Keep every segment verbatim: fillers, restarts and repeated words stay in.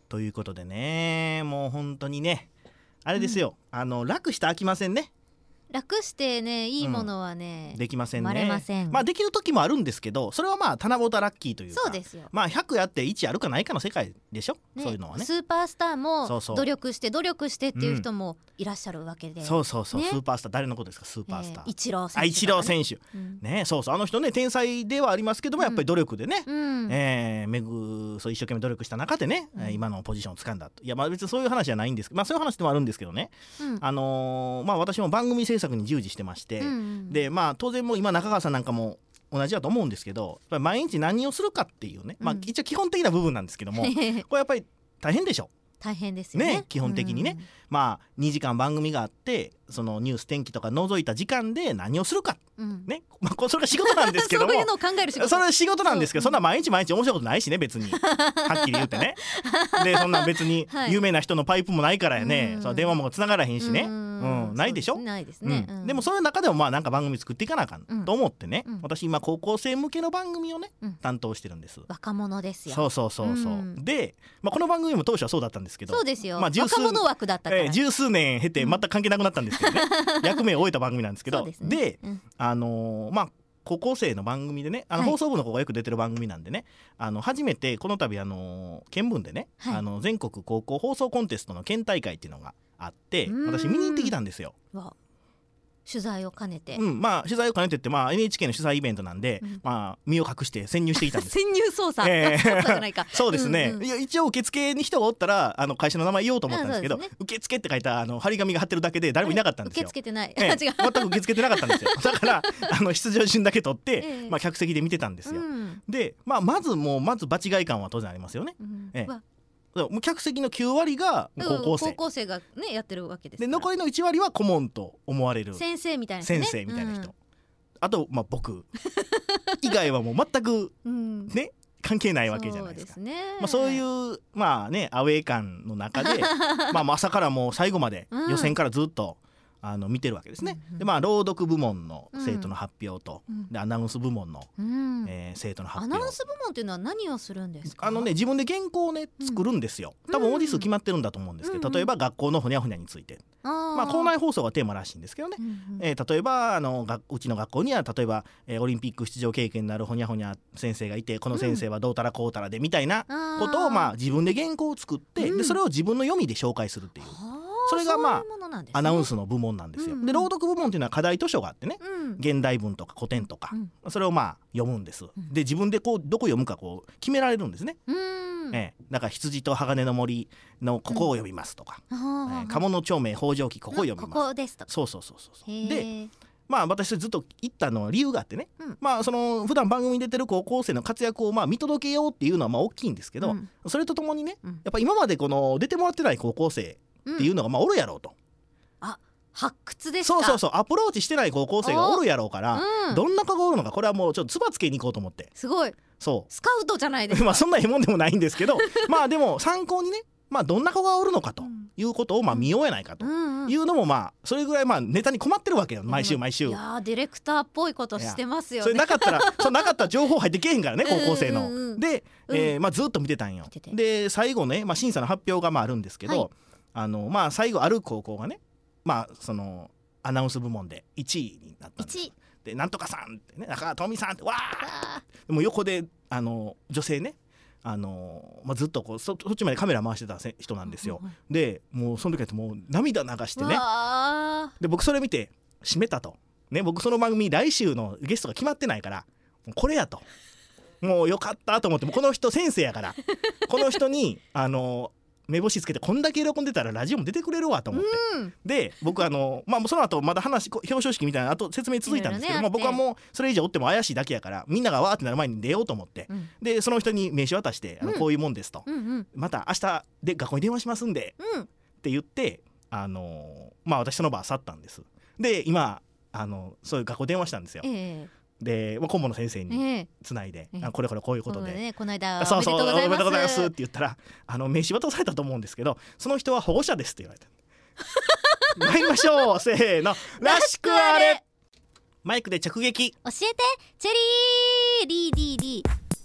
ということでね、もう本当にねあれですよ、うん、あの楽して飽きませんね。 楽してねいいものはね、 うん、できませんね。 生まれません。 まあできる時もあるんですけど、それはまあ棚ぼたラッキーというか、 そうですよ。 まあひゃくやっていちあるかないかの世界でしょ、ね、そういうのはね。 スーパースターもそうそう努力して努力してっていう人もいらっしゃるわけで、 うん、そうそうそう、 ね、 スーパースター誰のことですか？スーパースター、 えー、イチロー選手、 ね、あイチロー選手、 うん、 ね、そうそう、あの人ね天才ではありますけども、やっぱり努力でね、 うん、 えー、めぐそう一生懸命努力した中でね、うん、今のポジションを掴んだと。いやまあ別にそういう話じゃないんですけど、まあそういう話でもあるんですけどね、うん、あのー、まあ私も番組制作に従事してまして、うん、でまあ当然もう今中川さんなんかも同じだと思うんですけど、毎日何をするかっていうね、まあ一応基本的な部分なんですけども、これやっぱり大変でしょ。 大変ですよ ね, ね基本的にね、うん、まあにじかん番組があって、そのニュース天気とか除いた時間で何をするか、うん、ね、まあ、それが仕事なんですけどもそういうのを考える仕事、 それは仕事なんですけど、 そ, そんな毎日毎日面白いことないしね別にはっきり言ってねでそんな別に有名な人のパイプもないからやね、はい、その電話もつながらへんしね、うん、うん、ないでしょ。 ないですね、 うん、でもそういう中でもまあなんか番組作っていかなあかんと思ってね、うん、私今高校生向けの番組をね、うん、担当してるんです。 若者ですよ。 そうそうそうそう、うん、で、まあ、この番組も当初はそうだったんですけど、 そうですよ、 まあ、十数若者枠だったから、 えー、十数年経て全く関係なくなったんですけどね、うん、役目を終えた番組なんですけどで、ねでうん、あのー、まあ高校生の番組でね、あの放送部の子がよく出てる番組なんでね、はい、あの初めてこの度あの県分でね、はい、あの全国高校放送コンテストの県大会っていうのがあって、私見に行ってきたんですよ。わ取材を兼ねて、 うん、まあ取材を兼ねてって、まあ、エヌエイチケー の取材イベントなんで、うん、まあ、身を隠して潜入してきたんです潜入捜査、 えー、 捜査じゃないかそうですね、 うんうん、 いや一応受付に人がおったらあの会社の名前言おうと思ったんですけど、ね、受付って書いたあの張り紙が貼ってるだけで誰もいなかったんですよ。 受け付けてない、 えー、 違う全く受け付けてなかったんですよだからあの出場順だけ取って、えーまあ、客席で見てたんですよ、うん、で、まあ、まずもうまず場違い感は当然ありますよね、うんえーもう客席のきゅうわりが高校生、 うん、高校生がねやってるわけですで残りのいちわりは顧問と思われる先生みたいな人、ね、 先生みたいな人、うん、あと、まあ、僕以外はもう全く、ねうん、関係ないわけじゃないですか。そうですね、まあ、そういうまあねアウェー感の中でまあ朝からもう最後まで予選からずっと、うんあの見てるわけですね、うんうん、でまあ朗読部門の生徒の発表と、うん、でアナウンス部門の、うんえー、生徒の発表。 アナウンス部門っていうのは何をするんですか？ あのね自分で原稿をね作るんですよ、うん、多分文字数決まってるんだと思うんですけど、うん、例えば学校のほにゃほにゃについて、うん、まあ校内放送がテーマらしいんですけどね、うんうんえー、例えばあのがうちの学校には例えば、えー、オリンピック出場経験のあるほにゃほにゃ先生がいて、この先生はどうたらこうたらでみたいなことを、まあ自分で原稿を作って、うん、でそれを自分の読みで紹介するっていう、それがまあアナウンスの部門なんですよ、うんうん、で朗読部門っていうのは課題図書があってね、うん、現代文とか古典とか、うん、それをまあ読むんです、うん、で自分でこうどこ読むかこう決められるんですね、うんええ、だから羊と鋼の森のここを読みますとか、うんええ、鴨の長明北条記ここを読みます、 ここですとか、 そうそうそうそうでまあ私ずっと言ったのは理由があってね、うん、まあその普段番組に出てる高校生の活躍をまあ見届けようっていうのはまあ大きいんですけど、うん、それとともにね、やっぱ今までこの出てもらってない高校生っていうのがまあおるやろうと、 うん、あ発掘ですか。 そうそうそう、アプローチしてない高校生がおるやろうから、うん、どんな子がおるのかこれはもうちょっとつばつけに行こうと思って。 すごい、 そうスカウトじゃないですかまあそんなええもんでもないんですけどまあでも参考にね、まあ、どんな子がおるのかということをまあ見ようやないかというのもまあそれぐらいまあネタに困ってるわけよ、毎週毎週。 いやディレクターっぽいことしてますよね。 それなかったらそなかったら情報入ってけえへんからね高校生の、うんうん、で、えーまあ、ずっと見てたんよ。で最後ね、まあ、審査の発表がまああるんですけど、はい、あのまあ最後ある高校がね、まあそのアナウンス部門でいちいになったんです。いちいでなんとかさんってね、中川とみさんってわーでも横であの女性ね、あのまあ、ずっとこう そ, そっちまでカメラ回してた人なんですよ、うんうん、でもうその時はもう涙流してね、で僕それ見て閉めたと、ね、僕その番組来週のゲストが決まってないからもうこれやと、もうよかったと思って、もうこの人先生やからこの人にあの目星つけてこんだけ喜んでたらラジオも出てくれるわと思って、うん、で僕あの、まあ、その後まだ話表彰式みたいなあと説明続いたんですけど、ね、まあ、僕はもうそれ以上追っても怪しいだけやからみんながわーってなる前に出ようと思って、うん、でその人に名刺渡してあのこういうもんですと、うんうんうん、また明日で学校に電話しますんで、うん、って言ってあの、まあ、私その場去ったんです。で今あのそういう学校電話したんですよ、えーで顧問の先生につないで、えー、これこれこういうことで、 ね、この間そうそうおめでとうございますって言ったらあの名刺渡されたと思うんですけど、その人は保護者ですって言われた参りましょうせーのらしくあれマイクで直撃教えてチェリーリーディーディー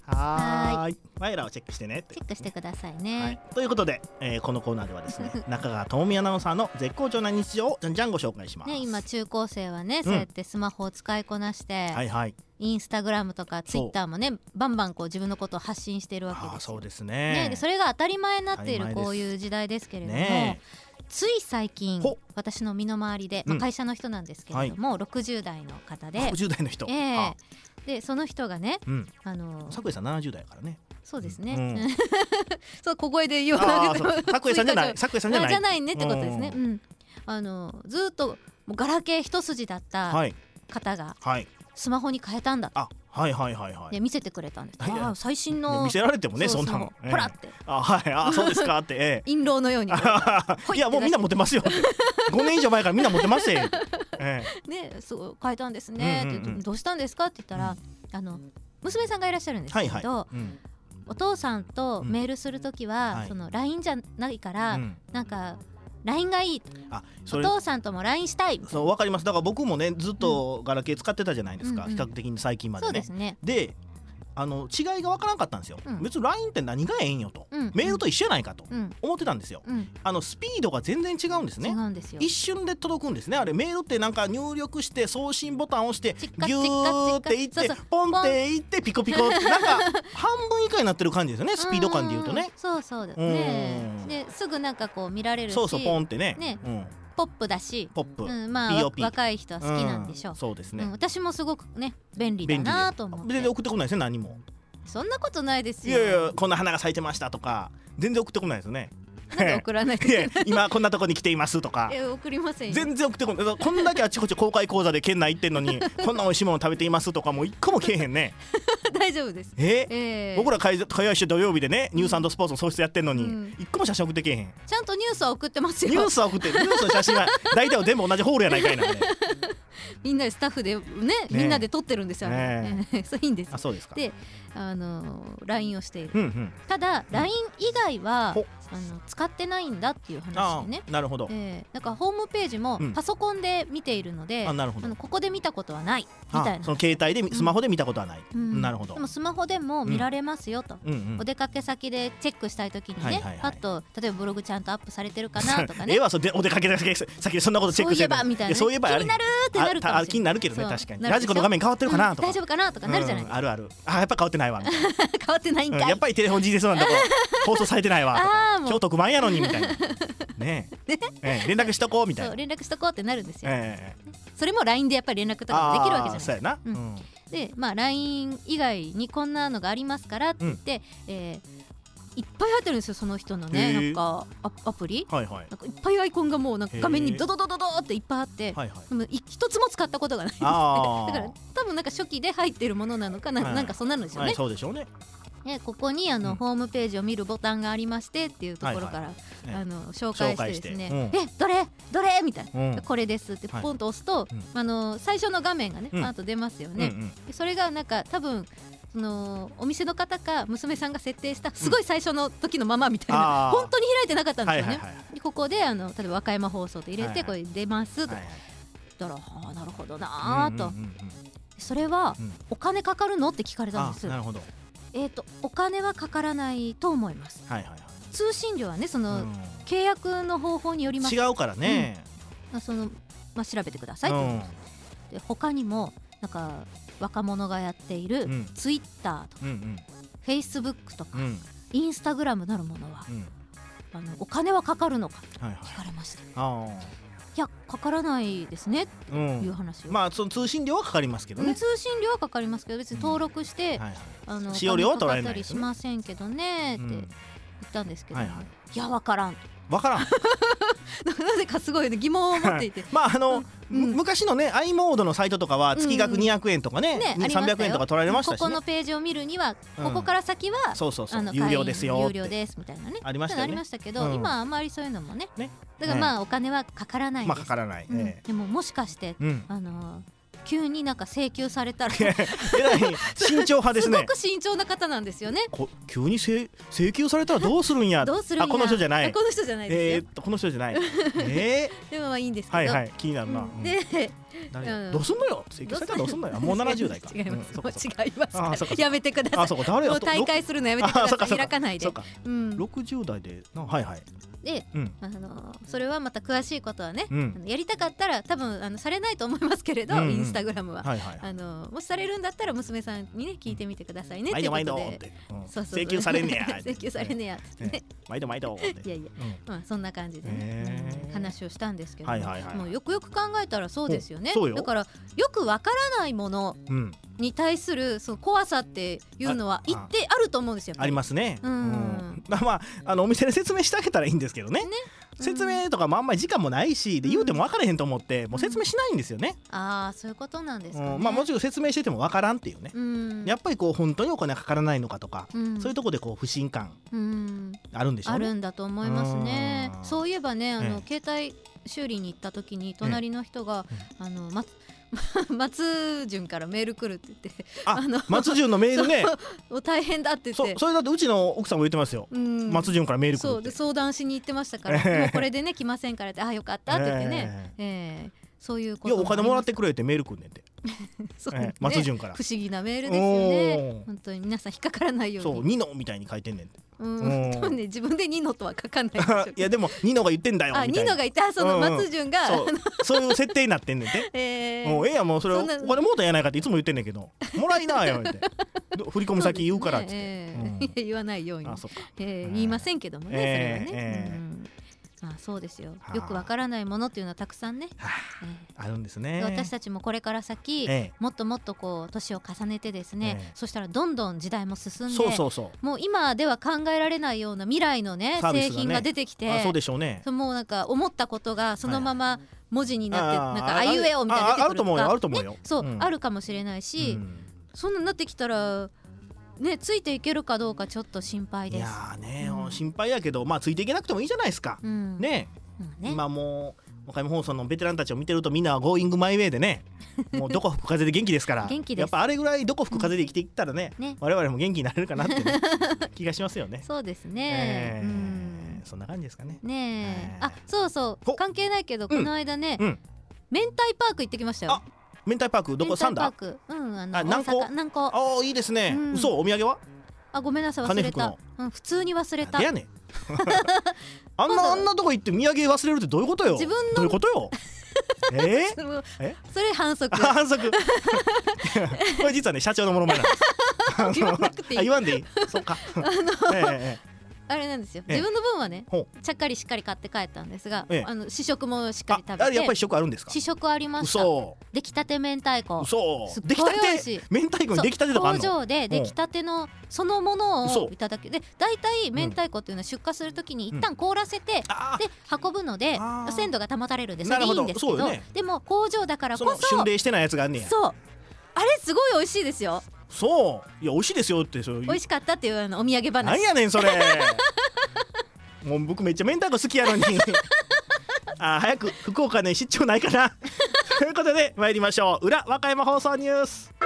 はーいマイラをチェックしてねってチェックしてくださいはねい、ということで、えーこのコーナーではですね中川智美アナウンサーの絶好調な日常をじゃんじゃんご紹介します。 ね今中高生はね、そうやってスマホを使いこなして、 はいはい、 インスタグラムとかツイッターもねバンバンこう自分のことを発信しているわけですよ。 あそうですね。 ねでそれが当たり前になっている当たり前ですこういう時代ですけれども、 ねつい最近ほ私の身の回りで、まあ、 うん会社の人なんですけれども、ろくじゅう代の方で、 ろくじゅう代の人、 えーあでその人がね、 うん、 あの桜井さんななじゅう代やからね。 そうですね、 うんそう小声で言わなくてもあーそう桜井さんじゃない桜井さんじゃないじゃないねってことですね、 ううん、あのずっともうガラケー一筋だったはい方がはいスマホに変えたんだあはいはいはいはい、 で見せてくれたんです。 いやあー最新いやの見せられてもねそうんそなの、 そうほらってあはいあそうですかって、ええ印籠のようにほいいやもうみんな持ってますよってごねん以上前からみんな持ってますよって、えねそう変えたんですねって、 うんうんうんどうしたんですかって言ったら、あの娘さんがいらっしゃるんですえはいけど、 はい、うんお父さんとメールするときは、 はいその ライン じゃないから、 うんなんか ライン がいい、 あそれお父さんとも ライン したい。 そうわかります。だから僕もねずっとガラケー使ってたじゃないですか、 うんうん比較的に最近までね。 そうですね、 であの違いがわからんかったんですよ、 うん別に ライン って何がええんよと、 うん、 メールと一緒やないかとうん思ってたんですよ。 うん、 あのスピードが全然違うんです違ね。 うんですよ。 一瞬で届くんですね。あれメールってなんか入力して送信ボタンを押してチッカギューっていってチッカチッカそうそうポンっていってピコピコってなんか半分以下になってる感じですよねスピード感で言うとね。 んんそうそうだうんね。ですぐなんかこう見られるし、 そうそうポンってねねうん、 ポップだし、 ポップ、 うん、まあピーオーピー若い人は好きなんでしょう。 うんそうですね、 うん、私もすごくね便利だ便利でなと思って。 全然送ってこないですね何も。 そんなことないですいよ。 やいやこんな花が咲いてましたとか全然送ってこないですよね。 なんで送らないといや今こんなとこに来ていますとかえ送りませんよ。 全然送ってこない。こんだけあっちこっち公開講座で県内行ってんのにこんな美味しいもの食べていますとかもう一個もけえへんね。 大丈夫です。 ええー僕ら会会話して土曜日でねニュース&スポーツの創出やってんのに、 うん一個も写真送ってけえへん。 ちゃんとニュースは送ってますよ。 ニュースは送ってニュースの写真は大体は全部同じホールやないかいな、ね、 みんなでスタッフでねみんなで撮ってるんですよ。 ねねそういいんですあ。そうですか。 で、あの ライン をしている。 うんうんただ ライン 以外はほあの使ってないんだっていうあ話でね。 あなるほど、 えー、なんかホームページもうんパソコンで見ているので、 あなるほどあのここで見たことはないみたいな。 あその携帯でスマホで見たことはない、 うんなるほどでもスマホでも見られますよと。 うんうんお出かけ先でチェックしたいときにね、 はいはいはいパッと例えばブログちゃんとアップされてるかなとかねええわそれでお出かけ先で先でそんなことチェックしてそういえばみたいなねそういえばあれ気になるってなるかもしれないああ気になるけどねそう確かになるでしょラジコの画面変わってるかなとか、 うん大丈夫かなとかなるじゃないですか、 うんあるあるあやっぱ変わってないわみたいな、 変わってないんかい、 うんやっぱりテレフォン ジーティーエス なんだこう放送されてないわとあーかもう今日特番やのにみたいなねえええ連絡しとこうみたいなそう連絡しとこうってなるんですよ、 ええそれも ライン でやっぱり連絡とかもできるわけじゃないですか。 あーそうやな、 ううんんでまあ ライン 以外にこんなのがありますからって言って、えーいっぱい入ってるんですよその人のねへーなんかアアプリはいはいなんかいっぱいアイコンがもうなんか画面へーにドドドドドっていっぱいあって、 はいはいでもい一つも使ったことがないですね。 あーだから多分なんか初期で入ってるものなのかな、 はいなんかそんなのですよね。 はいそうでしょうねねここにあの、 うんホームページを見るボタンがありましてっていうところから、 はいねあの紹介してですね、 紹介えどれどれみたいな、 うんこれですってはいポンと押すと、 うんあの最初の画面がねうんパーッと出ますよね。 うんうんでそれがなんか多分そのお店の方か娘さんが設定したすごい最初の時のままみたいな、 あー本当に開いてなかったんですよね。 はいはいはいでここであの例えば和歌山放送と入れて、 はいはいこれ出ますとはいはい言ったら、はあなるほどなーと、 うんうんうんうんそれはうんお金かかるのって聞かれたんですあなるほどえーとお金はかからないと思います。 はいはいはい通信料はねその、 うん契約の方法によります。 違うからね、 まあそのまあ調べてくださいってことです、で他にもなんか若者がやっているうんツイッターとかうんうんフェイスブックとか、 うんインスタグラムなるものは、 うんあのお金はかかるのかはいはい聞かれました。いあやかからないですねーうんという話を、 まあその通信料はかかりますけどね、 通信料はかかりますけど別に登録して、 はいはいあの使用料は取られお金かかったりしないですねませんけどねってうん言ったんですけど、 はいはいいやわからんわからんなぜかすごい、ね、疑問を持っていてまああの、 うんむ昔のね i モードのサイトとかは月額にひゃくえんとかね,、 ねありましたよさんびゃくえんとか取られましたしねここのページを見るには、 うんここから先はそうそうそうあの有料ですよって会員有料ですみたいなねありましたよねありましたけど、 うん今はあまりそういうのもねねだからまあお金はかからないです、 まあかからない、 うんえでももしかしてえうんあの急になんか請求されたらえらい慎重派ですね。 すごく慎重な方なんですよね。 こ急に請請求されたらどうするんや。 どうするんや。 あこの人じゃない。 この人じゃないですよ。 えー、っとこの人じゃない。えー、でもまあいいんですけど。 はいはい気になるな。うん、 で、 誰どうすんのよ。請求されたらどうすんのよ。もうななじゅう代か。 違います。 うん、 もう違います。やめてください。 あそうか誰もう大会するのやめてください。開かないで。 うん。ろくじゅう代ではいはい。 で、うん、あのそれはまた詳しいことはね、うん、やりたかったら多分あのされないと思いますけれど、うんうん、インスタグラムは、はいはい、あのもしされるんだったら娘さんにね聞いてみてくださいね、うん、ってことで、うん、そうそう請求されんねや請求されんねやってね、毎度毎度いやいや、うんまあ、そんな感じで、ね、話をしたんですけど、はいはいはい、もうよくよく考えたらそうですよね。だからよくわからないものに対するその怖さっていうのは一定あると思うんですよ。 ありますね。うん、まああのお店で説明してあげたらいいんですけどね。ね説明とかもあんまり時間もないしで言うても分からへんと思ってもう説明しないんですよね。 うん、ああそういうことなんですかね。 うん、まあもちろん説明してても分からんっていうね。うん、やっぱりこう本当にお金かからないのかとか、うん、そういうところでこう不信感あるんでしょうね。 あるんだと思いますね。そういえばねあの、ええ、携帯修理に行った時に隣の人が、ええ、あのま松潤からメール来るって言ってああの松潤のメールねもう大変だって言ってそ, それだってうちの奥さんも言ってますよ、うん、松潤からメール来るって。 そうで相談しに行ってましたから、えー、もうこれでね来ませんからってあよかったって言ってね、えーえー、そういうこといやお金もらってくれってメール来んねんてそうね、松潤から不思議なメールですよね。本当に皆さん引っかからないようにそうニノみたいに書いてんねんて。 うんうん、ね、自分でニノとは書かないでしょいやでもニノが言ってんだよみたいな。 あニノがいたその松潤が、 うんうん、そうそういう設定になってんねんて、えー、もうええやもうそれお金もうたんやないかっていつも言ってんねんけどもらいなよって振り込み先言うからって、ねえーうん、言わないようにあそっか、えー、言いませんけどもね、えー、それはね、えーうんまあ、そうですよ。よくわからないものっていうのはたくさんね、はあえー、あるんですね。 私たちもこれから先、えー、もっともっとこう年を重ねてですね、えー、そしたらどんどん時代も進んでそうそうそうもう今では考えられないような未来のね製品が出てきて、 あそうでしょうね。 もうなんか思ったことがそのまま文字になって、はい、なんかあいうえおみたいな出てくるとか、 あると思うよあると思うよ、ね、 そう、 うん、 あるかもしれないし、うん、そんなになってきたらね、ついていけるかどうかちょっと心配です。 いやね、うん、心配やけど、まあ、ついていけなくてもいいじゃないですか、うん、ね, ね今もう岡山放送のベテランたちを見てるとみんなはゴーイングマイウェイでねもうどこ吹く風で元気ですから元気です。 やっぱあれぐらいどこ吹く風で生きていったらね、うんね、我々も元気になれるかなって、ね、気がしますよね。 そうですね、えーうん、 そんな感じですかね。 ねえー、あそうそう関係ないけどこの間ね、うん、明太パーク行ってきましたよ。 明太パークどこサンダー、うん、あのあ南港南港あいいですね、うん、嘘お土産はあごめんなさい忘れた、うん、普通に忘れた。 やねあんなあんなとこ行って土産忘れるってどういうことよ。 自分のどういうことよえー、 えそれ反則反則これ実はね社長のものまねなんです言わなくていい言わんでいいそっかあの、 ええあれなんですよ。自分の分はねちゃっかりしっかり買って帰ったんですが、ええ、あの試食もしっかり食べて。 あれやっぱり試食あるんですか。 試食ありました。出来たて明太子すっごい美味しい。 明太子に出来たてとかあるの。 工場で出来たてのそのものをいただけで、だいたい明太子っていうのは出荷するときに一旦凍らせて、うん、で運ぶので鮮度が保たれるんでそれでいいんですけど、ね、でも工場だからこそその旬冷してないやつがあんねや。 そうあれすごい美味しいですよ。 そういや美味しいですよってそう美味しかったっていうあのお土産話。 なんやねんそれもう僕めっちゃ明太子好きやのにあ早く福岡ね出張ないかなということで参りましょう。裏和歌山放送ニュース。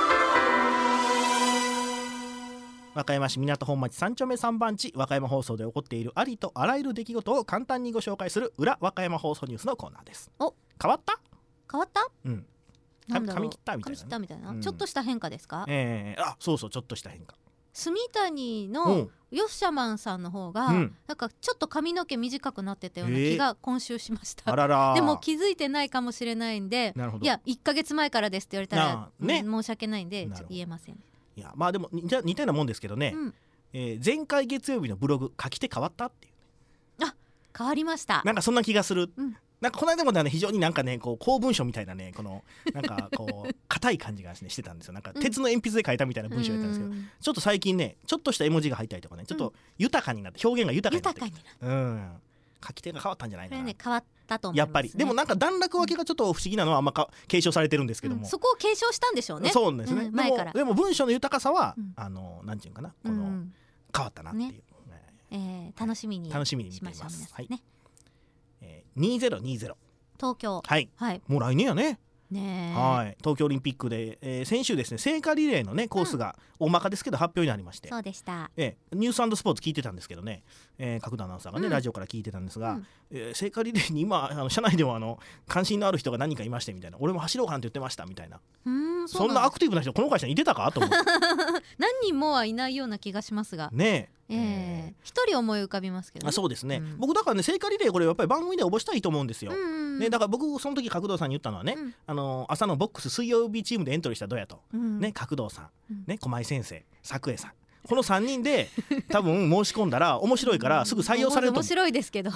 和歌山市港本町さん丁目さん番地和歌山放送で起こっているありとあらゆる出来事を簡単にご紹介する裏和歌山放送ニュースのコーナーです。 お変わった変わったうん髪切ったみたいな、ね、髪切ったみたいな、 うん、ちょっとした変化ですか。 えー、あそうそうちょっとした変化。 住谷のヨッシャマンさんの方が、うん、なんかちょっと髪の毛短くなってたような気が今週しました、えー、あららでも気づいてないかもしれないんでいやいっかげつまえからですって言われたら、ね、申し訳ないんでちょっと言えません。 いやまあでも似たようなもんですけどね、うんえー、前回月曜日のブログ書き手変わったっていう、 ね、あ変わりました。 なんかそんな気がする、うんなんかこの間もね非常になんかねこう公文書みたいなねこのなんかこう硬い感じが、ね、してたんですよ。なんか鉄の鉛筆で書いたみたいな文章やったんですけど、うん、ちょっと最近ねちょっとした絵文字が入ったりとかねちょっと豊かになって表現が豊かになってきて、うん、書き手が変わったんじゃないかな。 これね変わったと思います、ね、 やっぱりでもなんか段落分けがちょっと不思議なのはあんまか継承されてるんですけども、うん、 そこを継承したんでしょうね。 そうですね、うん、前からでも、でも文章の豊かさは、うん、あのなんていうかなこの、うん、変わったなっていう、ねえー、楽しみに楽しみに見ています。 はい、 えー、にせんにじゅう東京はい、はい、もう来年やね。 ね、 はい、東京オリンピックで、えー、先週ですね聖火リレーのねコースが大まかですけど発表になりまして、 そうでした、 えー、ニュース&スポーツ聞いてたんですけどね、えー、角田アナウンサーがね、うん、ラジオから聞いてたんですが、うんえー、聖火リレーに今あの社内でもあの関心のある人が何人かいましてみたいな、俺も走ろうかなんて言ってましたみたいな、 うーん そ, そんなアクティブな人この会社にいてたかと思って何人もはいないような気がしますがねええー、一人思い浮かびますけど、ね、 あそうですね、うん、僕だからね聖火リレーこれやっぱり番組で応募したいと思うんですよ、うんうんね、だから僕その時角堂さんに言ったのはね、うん、あの朝のボックス水曜日チームでエントリーしたらどうやと、うんね、角堂さん、うんね、駒井先生作栄さんこのさんにんで多分申し込んだら面白いからすぐ採用されると思う、 面白いですけど、うん、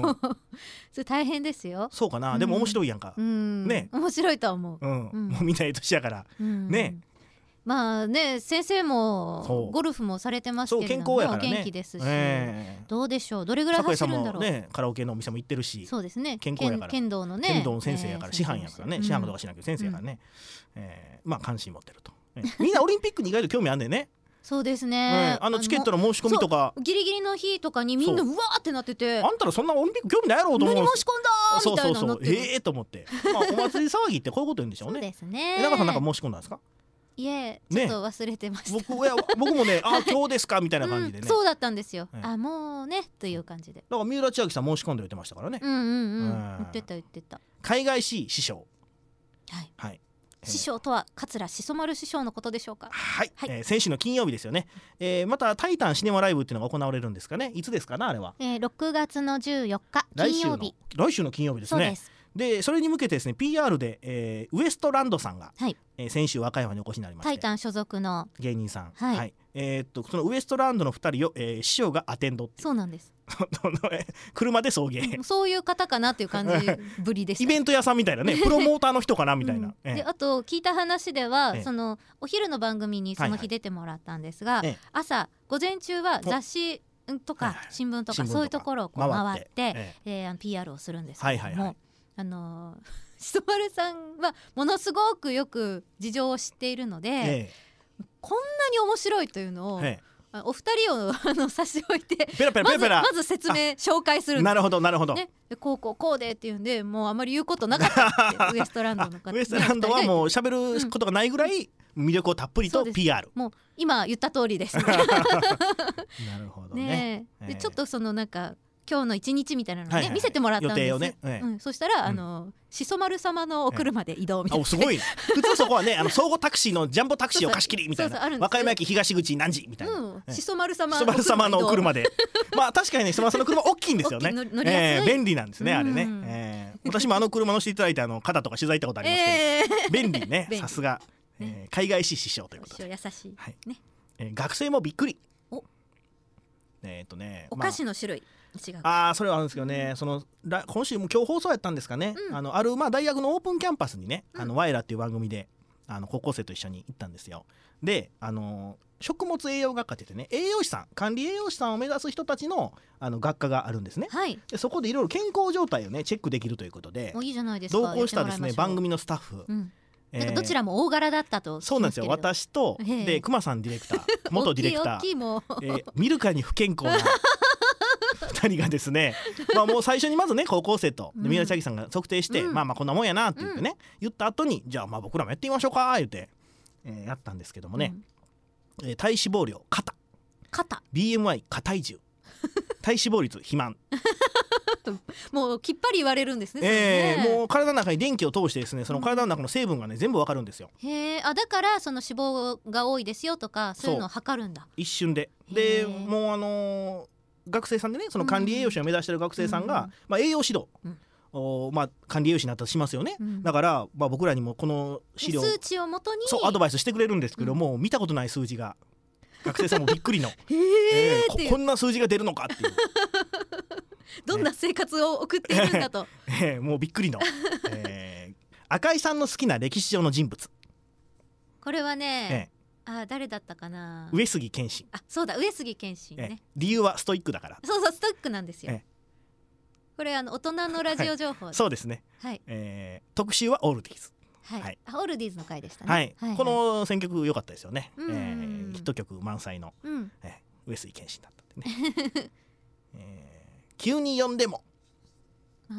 それ大変ですよ。 そうかな、でも面白いやんか、 うん、ね面白いとは思う、 うんうん、もうみんなええ年やから、うん、ねまあね先生もゴルフもされてますけれども健康やから、ね、 元気ですし、 えー、 どうでしょうどれぐらい走るんだろう、 ね、カラオケのお店も行ってるしそうですね健康やから剣道のね剣道の先生やから、えー、師範やからね、うん、師範とかしなきゃ先生やからね、うんえー、まあ関心持ってると、えー、みんなオリンピックに意外と興味あんねんねそうですね、 うん、あのチケットの申し込みとかギリギリの日とかにみんなうわーってなってて、 あんたらそんなオリンピック興味ないやろうと思う、 何申し込んだみたいなのってええー、と思って、まあ、お祭り騒ぎってこういうこと言うんでしょうね。 そうですね。 中さんなんか申し込んだんですか？ いえちょっと忘れてました、 ね、僕, いや僕もねあ今日ですかみたいな感じでね、 うん、そうだったんですよ、 ね、 あもうねという感じでだから三浦千秋さん申し込んで言ってましたからね、 うんうんうん、言ってた言ってた海外し師匠はい、 はい師匠とは桂しそ丸師匠のことでしょうか。 はい、はいえー、先週の金曜日ですよね、えー、またタイタンシネマライブっていうのが行われるんですかね。いつですかなあれは、 えー、ろくがつのじゅうよっか金曜日来週の金曜日ですね。そうです。でそれに向けてですね ピーアール で、えー、ウエストランドさんが、はいえー、先週和歌山にお越しになりましてタイタン所属の芸人さん、 はいはいえー、っとそのウエストランドのふたりを、えー、師匠がアテンドっていうそうなんです車で送迎そういう方かなっていう感じぶりでしたイベント屋さんみたいなねプロモーターの人かなみたいな、うんええ、であと聞いた話では、ええ、そのお昼の番組にその日出てもらったんですが、はいはい、朝午前中は雑誌とか新聞とかそういうところをこう回って、えええー、ピーアール をするんですけども、はいはいはいあのしそ丸さんはものすごくよく事情を知っているので、ええ、こんなに面白いというのを、ええ、お二人をあの差し置いてペラペラペラペラま, ずまず説明紹介するなるほどなるほど、 ね、こうこうこうでっていうんでもうあまり言うことなかったってウエストランドの方ウエストランドはもう喋ることがないぐらい魅力をたっぷりと ピーアール、 うん、もう今言った通りです、ね、 なるほど ね, ね、えー、でちょっとそのなんか今日の一日みたいなのね、はいはい、見せてもらったんです予定をね、ええうん、そしたら、うん、あのしそ丸様のお車で移動みたいな、 ええ、すごい普通そこはねあの総合タクシーのジャンボタクシーを貸し切りみたいな和歌山駅東口何時みたいな、うんええ、しそ丸様のお車でまあ確かにねしそ丸さんの車大きいんですよね乗りやすい、えー、便利なんですねあれね、うんえー、私もあの車乗せていただいてあの肩とか取材行ったことありますけど、えー、便利ねさすが、えー、海外師師匠ということで優しい、はいねえー、学生もびっくりおえーとね、 お菓子の種類、 まあ、違うあそれはあるんですけどね、うん、その今週も今日放送やったんですかね、うん、あのあるまあ大学のオープンキャンパスにね、うん、あのワイラっていう番組であの高校生と一緒に行ったんですよ。であの食物栄養学科って言ってね栄養士さん管理栄養士さんを目指す人たち の, あの学科があるんですね、はい、でそこでいろいろ健康状態をねチェックできるということでいいじゃないですか同行したですね番組のスタッフ、うんなんかどちらも大柄だったと、 えー、そうなんですよ。私とで熊さんディレクター元ディレクター大きい大きいもう、 えー、見るからに不健康なふたりがですねまあもう最初にまずね高校生と宮崎さんが測定して、うん、まあまあこんなもんやなって言ってね、うん、言った後にじゃあまあ僕らもやってみましょうか言って、えー、やったんですけどもね、うんえー、体脂肪量肩肩ビーエムアイ 過体重体脂肪率肥満もうきっぱり言われるんですね。 えー、 ねもう体の中に電気を通してですねその体の中の成分がね全部わかるんですよ。 へーあだからその脂肪が多いですよとかそういうのを測るんだ一瞬で。でもうあのー、学生さんでねその管理栄養士を目指している学生さんが、うんまあ、栄養指導、うんおまあ、管理栄養士になったらしますよね、うん、だから、まあ、僕らにもこの資料数値をもとにそうアドバイスしてくれるんですけども、うん、見たことない数字が学生さんもびっくりのへー、えー、こ, こんな数字が出るのかっていうどんな生活を送っているんだと、 えー、もうびっくりの、えー、赤井さんの好きな歴史上の人物これはね、えー、あ誰だったかな上杉謙信あそうだ上杉謙信ね、 えー、理由はストイックだからそうそうストイックなんですよ、えー、これあの大人のラジオ情報、 はい、そうですね、はいえー、特集はオールディーズはいはい、オールディーズの回でしたね、 はいはいはい、この選曲良かったですよね、うんえー、ヒット曲満載の、うんえー、上杉謙信だったってね、えー、急に呼んでもあ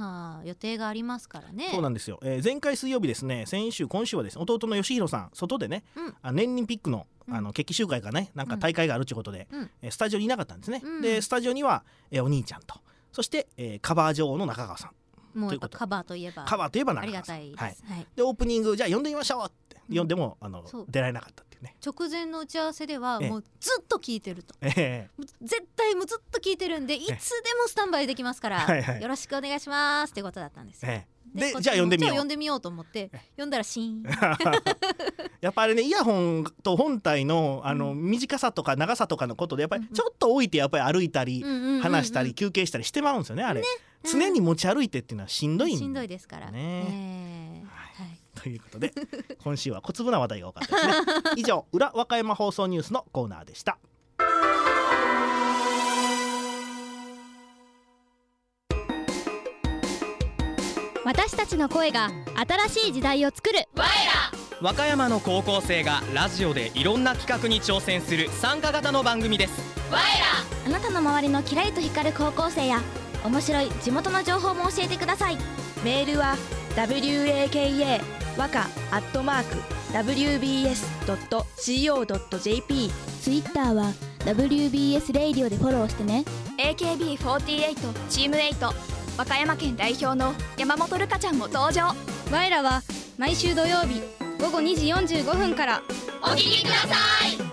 はあ、予定がありますからね。 そうなんですよ、えー、前回水曜日ですね、先週今週はですね、弟の義弘さん外でね、うん、あ年輪ピックのあの決起集会がね、なんか大会があるということで、うんえー、スタジオにいなかったんですね、うん、でスタジオには、えー、お兄ちゃんと、そして、えー、カバー女王の中川さん、 もうやっぱカバーといえばカバーといえば中川さん、ありがたいです、はいはい、でオープニングじゃあ呼んでみましょうって呼んでも、うん、あの出られなかったっていうね。 直前の打ち合わせではもうずっと聞いてると、 えー、絶対もうずっと聞いてるんで、いつでもスタンバイできますから、はいはい、よろしくお願いしますってことだったんですよ、えーでじゃあ呼んでみようじゃあ呼んでみようと思って呼んだらシーンやっぱりね、イヤホンと本体のあの短さとか長さとかのことでやっぱりちょっと置いてやっぱり歩いたり話したり休憩したりしてまうんですよね、あれ、ね、常に持ち歩いてっていうのはしんどいんしんどいですからね、 はいはい、ということで今週は小粒な話題が多かったですね以上、裏和歌山放送ニュースのコーナーでした。 私たちの声が新しい時代を作る。 ワイラ和歌山の高校生がラジオでいろんな企画に挑戦する参加型の番組です。 ワイラあなたの周りのキラリと光る高校生や面白い地元の情報も教えてください。 メールは ダブリューエーケーエー 和歌アットマーク ダブリュービーエスドットシーオードットジェーピーツイッターは ダブリュービーエス レイディオでフォローしてね。 エーケービーフォーティーエイト チームエイト和歌山県代表の山本るかちゃんも登場。 ワイラは毎週土曜日午後にじよんじゅうごふんからお聞きください。